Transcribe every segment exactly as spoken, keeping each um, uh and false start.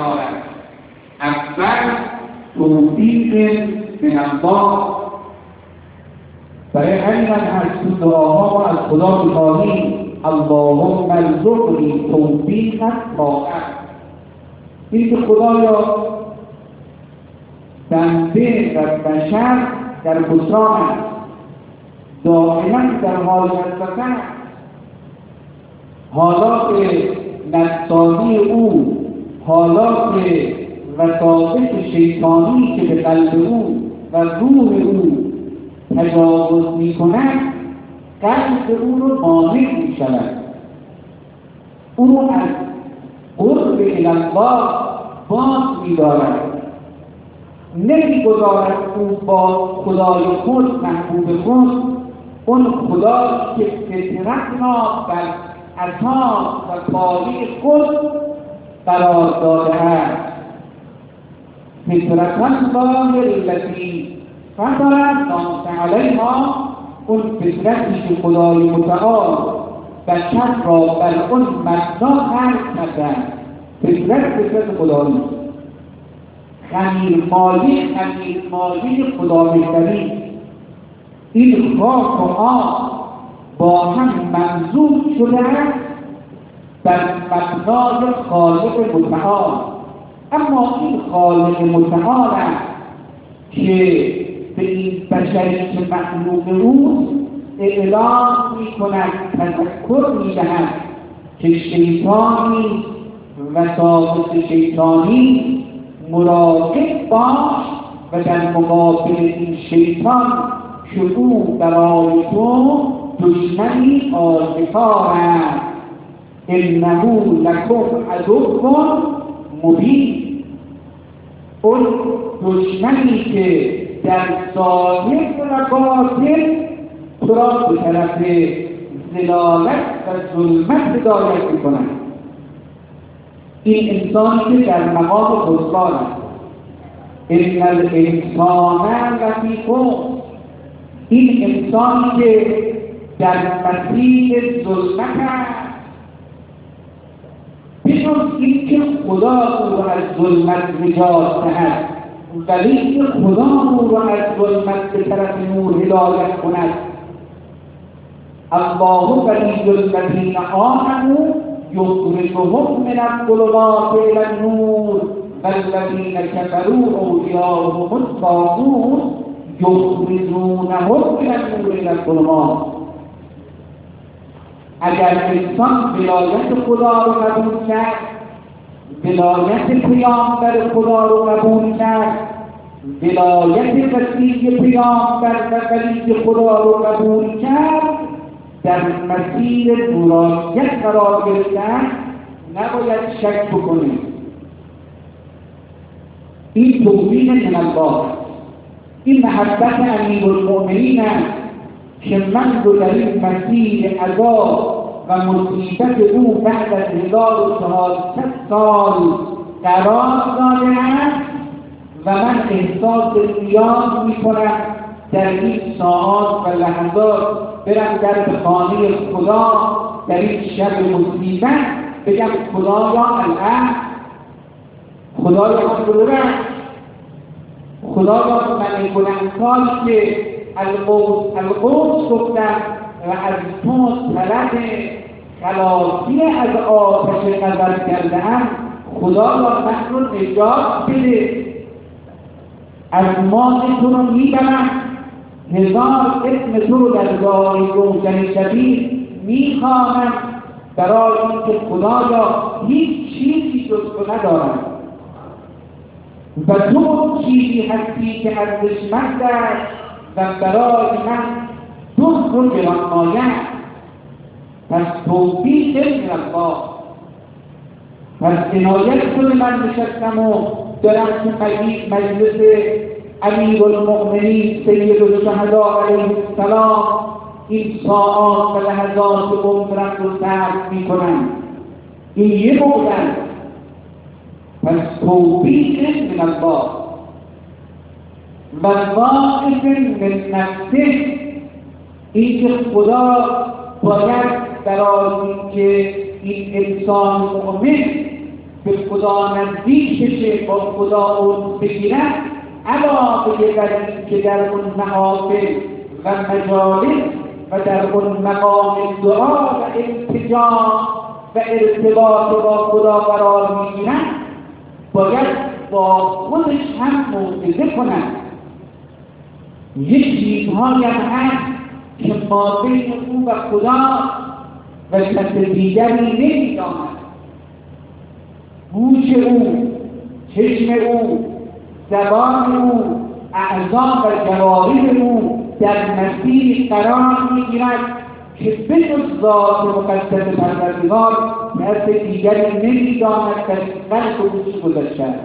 دارد. اول توفیق من الله. برای همین هم هست تو دعاها ما از خدا می‌خواهیم اللهم ارزقنی توفیق الطاعت. این که خدایا بنده و بشر در خسران است، دائما در حال وسوسه است. حالات نفسانی او، حالات وساوس شیطانی که به قلب او و روح او تجاوز می کند، قلب او رو مانع می شود، او رو از قرب الله باز می دارد، نمی گذارد او با خدای خود محبوب خود، اون خدا که فطرت را بر اساس و پایه خود قرار داده است. فطرت الله التي فطر الناس علیها، اون فطرتی که خدای متعال بشر را بر اون مبنا خلق کرده. فطرت فطرت خدایی، خمیر مالی خمیر مالی خدا مهتری. این خاک و آب با هم منظوم شده است بر مبنای خالق متعال. اما این خالق متعال است که به این بشری که مخلوق اوست اعلام می کند، تذکر می دهد که شیطانی وساوس شیطانی مراقب باش و در مقابل این شیطان که او برای تو دشمنی آشکار است. انه لکم عدو مبین. اون دشمنی که در ظاهر و باطن تو را به طرف ضلالت و ظلمت هدایت می‌کند. این انسانی که در مقام خسران است. ان الانسان لفی خسر. این انسانی که در مسیر ظلمت است، بجز این که خدا او را از ظلمت نجات دهد، ولی که خدا او را از ظلمت به طرف نور هدایت کند. الله ولی الذین آمنوا یخرجهم من الظلمات الی النور والذین کفروا اولیاءهم الطاغوت یخرجونهم من النور الی الظلمات. اگر انسان ولایت خدا رو قبول کرد، ولایت پیامبر خدا رو قبول کرد، ولایت وسیع پیامبر و ولی خدا رو قبول کرد، در مسیر نورانیت قرار گرفتن، نباید شک بکنید. این توفیق من الله، این محبت امیرالمؤمنین است که من رو در این مسیر عذاب و مصیبت او بعد از هزار و چهارصد سال قرار داده است و من احساس نیاز میکنم در این ساعات و لحظات برم در خانه خدا در این شب مصیبت بگم خدایا الان، خدایا حضورت، خدایا من گناهکاری که القدس القدس گفتم و از تو طلب خلاصی از آتش غضب کرده‌ام، خدایا من رو نجات بده. از ما تو رو میبرم، هزار اسم تو رو در دار روشن شبیه میخوانم، برای اینکه خدایا هیچ چیزی جز تو ندارم و تو چیزی هستی که ارزشمند است و برای من جز تو گرانمایه. پس توفیق من الله. پس عنایت کنه من نشستم و دارم تو مجلس امیرالمؤمنین سید الشهداء علیه السلام این ساعات و لحظات عمرم رو صرف میکنم. این یه موقع. پس توفیق من الله و واقف من نفسه، این که خدا باید برای اینکه این انسان مؤمن به خدا نزدیک بشه، با خدا اون بگیرن، علاوه بر این که در اون محافل و مجالس و در اون مقام دعا و التجا و ارتباط با خدا قرار میگیرن، باید با خودش هم موعظه کنن. یک چیزهایی هم هست که ما بین او و خدا و کس دیگری نمی‌داند. گوش او، چشم او، زبان او، اعضا و جوارح او در مسیر قرار میگیرد که بجز ذات مقدس پروردگار کس دیگری نمی‌داند در قلب او چه گذشته است.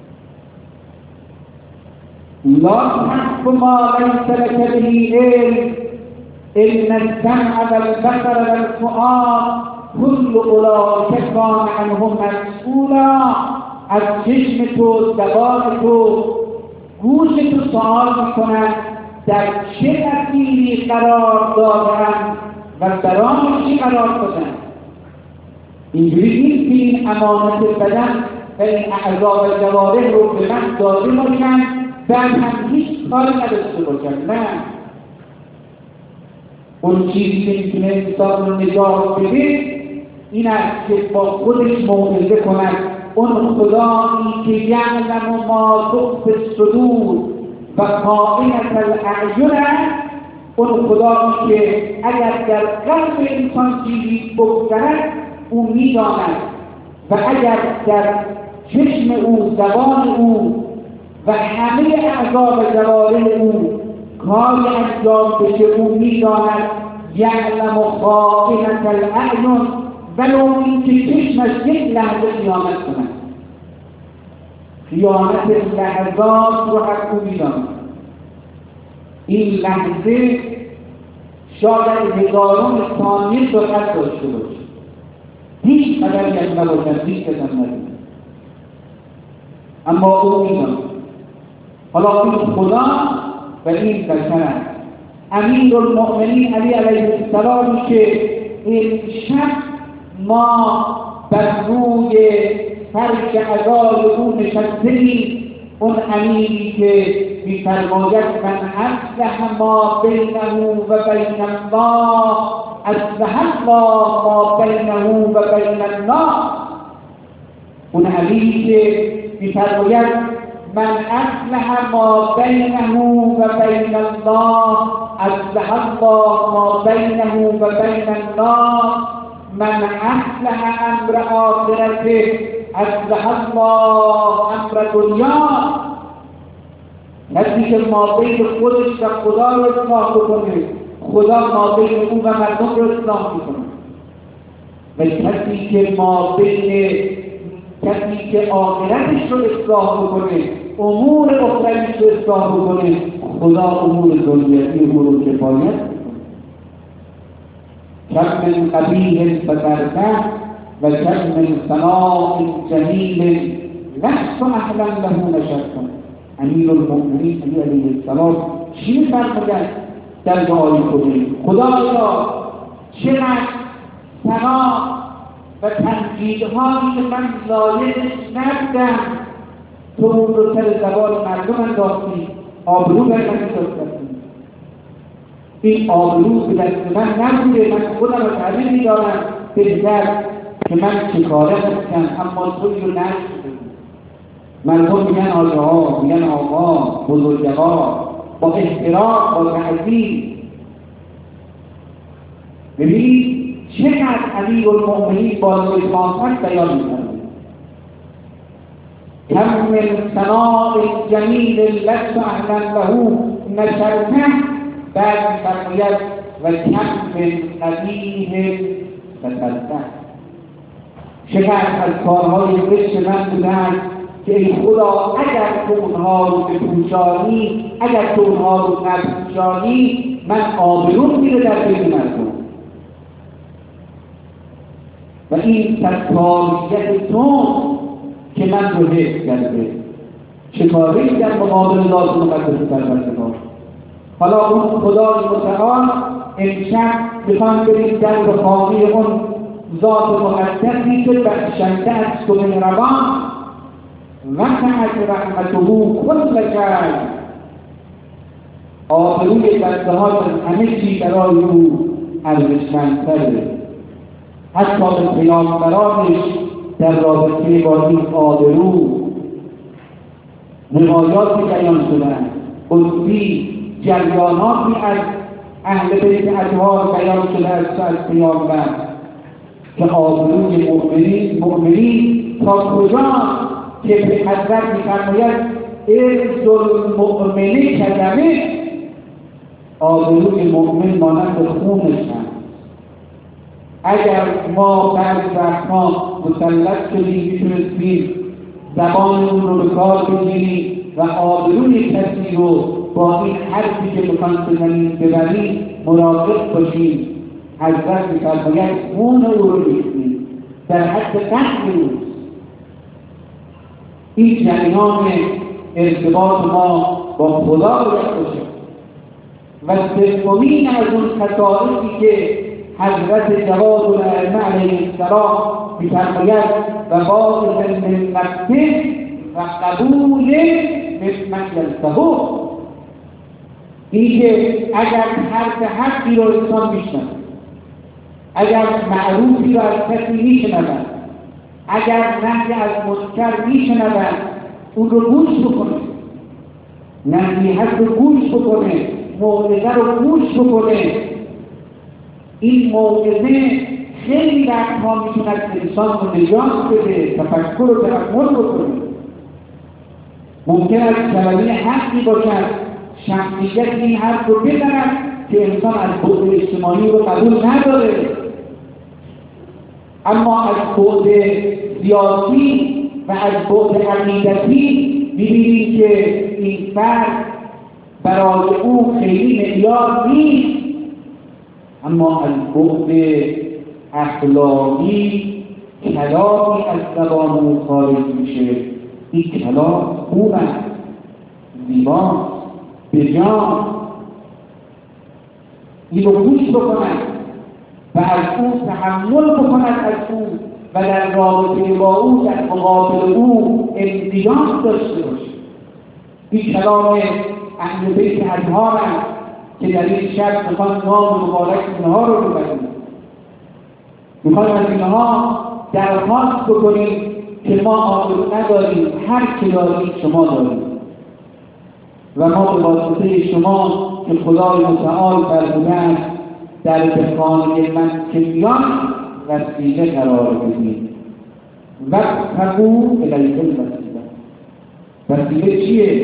لا تحف ما ليس لك به علم إن السمع والبصر والفؤاد كل أولئك كان عنه مسئولا. از چشم تو، زبان تو، گوش تو سوال میکنند در چه مسیری قرار دادند و در آن چی قرار دادند. اینجوری نیست که این امانت بدن و این اعضا و جوارح رو به من داده باشند بعد هم هیچ کاری نداشته باشند. نه، اون چیزی که میتونه انسان رو نجات بده این است که با خودش موعظه کند. اون خدایی که یعلم ما تخفی الصدور و خائنة الاعین است، اون خدایی که اگر در قلب انسان چیزی بگذرد او میداند و اگر در چشم او، زبان او و همه اعضا و جوارح او کاری انجام بشه او میداند. یعلم خائنة الاعین، ولو اینکه چشمش یک لحظه خیانت کند، خیانت لحظات رو حق او میداند. این لحظه شاید هزاران ثانیه دقت داشته باشه، هیچ قدری از نباشد، هیچ قدر ندارد، اما او میداند. حالا این خدا و این بشر است. امیر المؤمنین علی علیه السلامی که این شب ما بر روی فرش عزای او نشسته‌ایم، اون امیری که می‌فرماید من اصلح ما بینه و بین الله اصلح الله ما بینه و بین الناس. اون امیری که می‌فرماید من اصلح ما بینه و بین الله اصلح الله ما بینه و بین الناس. من اصلح امر آخرته اصلح الله امر دنیا. کسی که ما بین خودش و خدا رو اصلاح بکنه، خدا ما بین او و مردم رو اصلاح میکنه. و کسی که ما بین کسی که آخرتش رو اصلاح بکنه، امور اخرویش رو اصلاح بکنه، خدا امور دنیوی امور رو کفایت میکنه. كم من قبیح فترته و كم من ثناء جمیل لست اهلا له نشرته. امیر المؤمنین علی علیه السلام چی می‌فرماید در دعای خودی؟ خدایا چقدر ثنا و تمجیدهایی که من لایقش نبودم تو اون رو سر زبان مردم انداختی، آبرو بر من انداختی. این آبرو به دست من نبوده، من خودم رو تعلیم می‌دارم بهتر که من چکاره هستم، اما توی رو نشده. مردم میگن آجه ها، میگن آقا، بزرگوار، با احترام، با تعظیم. ببینید چقدر امیر المؤمنین با لطافت بیان می‌کنه. کم من ثناء جمیل لست اهلا له نشرته. بعد می‌فرماید و کم من قبیح فترته. چقدر از کارهای زشت من بودند که ای خدا اگر تو اونها رو بپوشانی، اگر تو اونها رو نپوشانی، من آبرو میره در بین مردم. و این ستاریت تو که من رو حفظ کرده، چکاری در مقابل ذات مقدس پروردگار. حالا اون خدای متعال امشب میخوان برید در خانه اون ذات مقدسی که بخشنده است و مهربان وسعت رحمته کل شیء، آبروی بنده‌ها از همه چیز برای او ارزشمندتره، حتی به پیامبرانش در رابطه با این آبرو روایاتی بیان شدند، قدسی جریاناتی از اهل بیت اطهار بیان شده است از پیامبر که آبروی مؤمنین مؤمنین تا کجا که به حضرت می‌فرماید عز المؤمن کدمه، آبروی مؤمن مانند خونش هست. اگر ما بعضی وقتها مسلط شدیم میتونستیم زبانمون رو به کار بگیریم و آبروی کسی رو با این حرفی که بخواهیم بزنیم ببریم مراقب باشیم. حضرت می‌فرماید خون او رو ریختیم در حد قتل اوست. این جریان ارتباط ما با خدا رو باشه. و سومین از اون خصائصی که حضرت جواد الائمه علیه السلام می‌فرماید و باعث من نفسه و قبول ممن یلتهو، این که اگر حرف حقی رو انسان میشنود، اگر معروفی رو از کسی میشنود، اگر نهی از منکر میشنود، اون رو گوش بکنه، نصیحت رو گوش بکنه، موعظه رو گوش بکنه. این موعظه خیلی وقتها میتوند انسان رو نجات بده، تفکر و تأمل بکنه. ممکن است کلمه حقی باشد، شخصیت این حرف رو بزند که انسان از بعد اجتماعی رو قبول نداره، اما از بعد سیاسی و از بعد عقیدتی می‌بینیم که این فرد برای او خیلی معیار نیست، اما از بعد اخلاقی کلامی از زبان او خارج میشه. این کلام خوب است، زیباست، بجان، این رو گوش بکند و از او تحمل بکند از او و در رابطه با او در مقابل او انقیاد داشته باشه. این کلام اهل بیت اطهار است که در این شب میخوان نام مبارک اینها رو ببریم، میخوان از اینها درخواست بکنیم که ما آبرو نداریم، هر چه داریم شما داریم و ما به واسطه شما که خدای متعال فرمودند در به خانه من که میان وسیله قرار بدیم. وابتغوا الیه الوسیله. وسیله چیه؟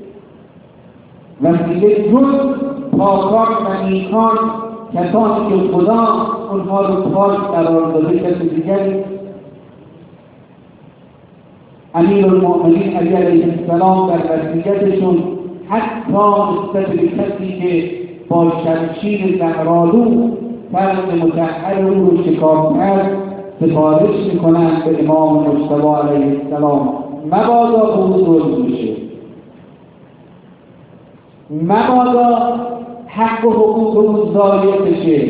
وسیله جز پاکان و نیکان، کسانی که خدا اونها رو پاک قرار داده، کسی دیگری. امیرالمؤمنین علی علیه السلام در وصیتشون حتی نسبت به کسی که با شمشیر زهرآلود فرد مطهر او رو شکار کرد سفارش میکنند به امام مجتبی علیه السلام مبادا به او ظلم بشه، مبادا حق و حقوق او ضایع بشه،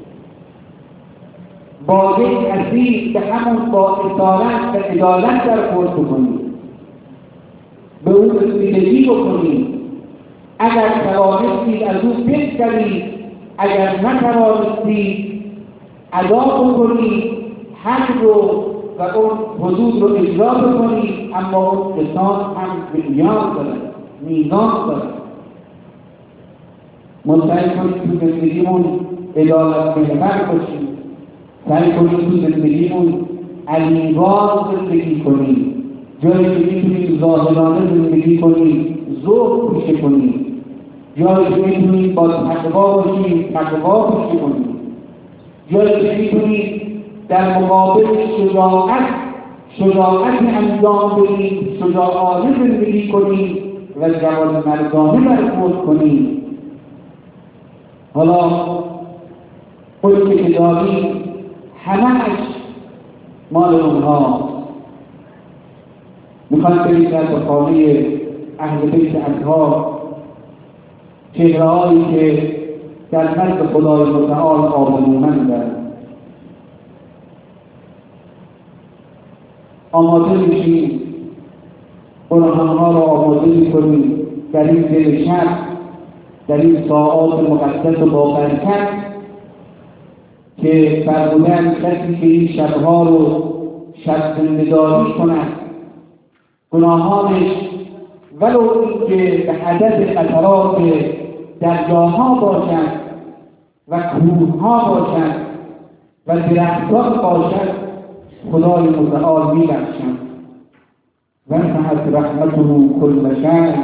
با یک اسیر به همون با اطاعت و عدالت برخورد بکنید، به او رسیدگی بکنید. اگر توانستید از او بگذرید، اگر نتوانستید ادا بکنید، حق رو و اون حدود رو اجرا بکنید، اما اون قصاص هم معیار دارد، میزان دارد. ما سعی کنید تو زندگیمون عدالت محور باشیم، سعی کنید تو زندگیمون علیواز زندگی کنید، جایی که میتونید ظاهرانه زندگی کنید ذوق پیشه کنید، جایی که میتونید با تقوا باشید تقوا پیشه کنید، جایی که میتونید در مقابل شجاعت شجاعت انجام بدید، شجاعانه زندگی کنید و جوانمردانه برخورد کنید. حالا خودی که دارید همه‌اش مال اونها. میخواید برید در خانه اهل بیت اطهار، چهره‌هایی که در نزد خدای متعال آبرومندند، آماده میشیم، قرآنها رو آماده میکنیم در این دل شب، در این ساعات مقدس و بابرکت که فرمودن کسی که این شبها رو شب زنده‌داری کند گناهانش ولو اینکه به عدد قطرات دریاها باشد و کوهها باشد و درختان باشد خدای متعال می‌بخشد. وسعت رحمته كل شيء